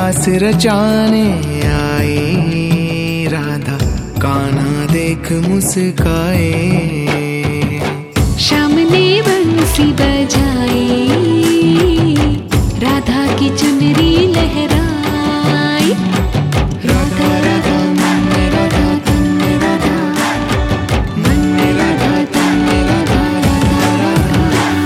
रास रचाने आई राधा, कान्हा देख मुस्काए। श्याम ने बंसी बजाई, राधा की चुनरी लहराई। राधा राधा मन राधा तन राधा, मन राधा तन राधा, राधा राधा।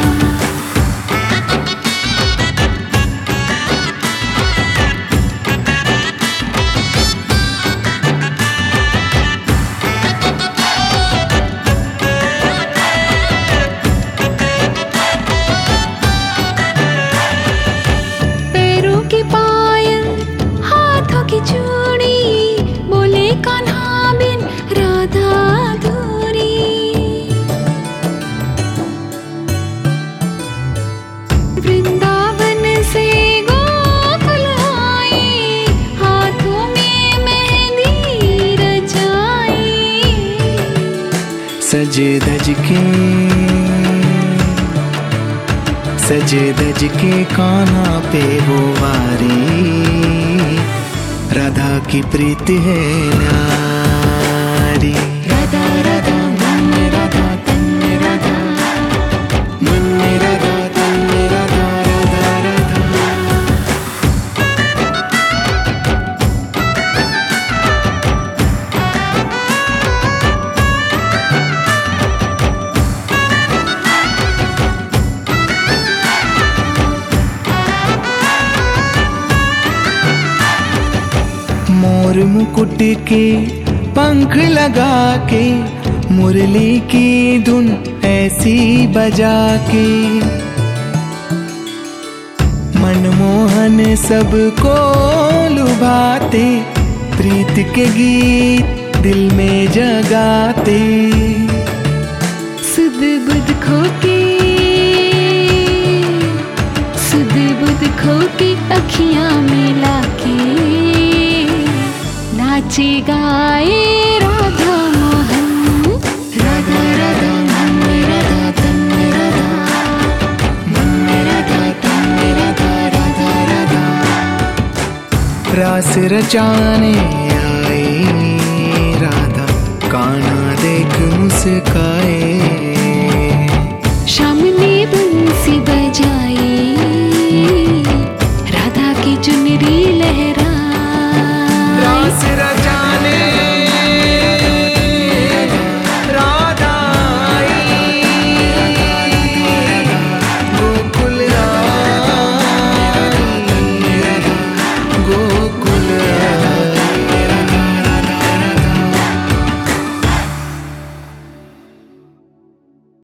वृंदावन से गोकुल आए, हाथों में मेहंदी रचाई। सजे धज के कान्हा पे वो वारी, राधा की प्रीति है नारी। राधा राधा मन राधा तन राधा, मन राधा तन राधा, राधा राधा। मोर मुकुट के पंख लगा के, मुरली की धुन ऐसी बजा के, मनमोहन सबको लुभाते, प्रीत के गीत दिल में जगाते। सुध बुध खो के अखियां मिला के, नाचे गाए राधा मोहन। राधा राधा मन राधा तन राधा, मन राधा तन राधा, राधा राधा। रास रचाने आई राधा, कान्हा देख मुस्काए।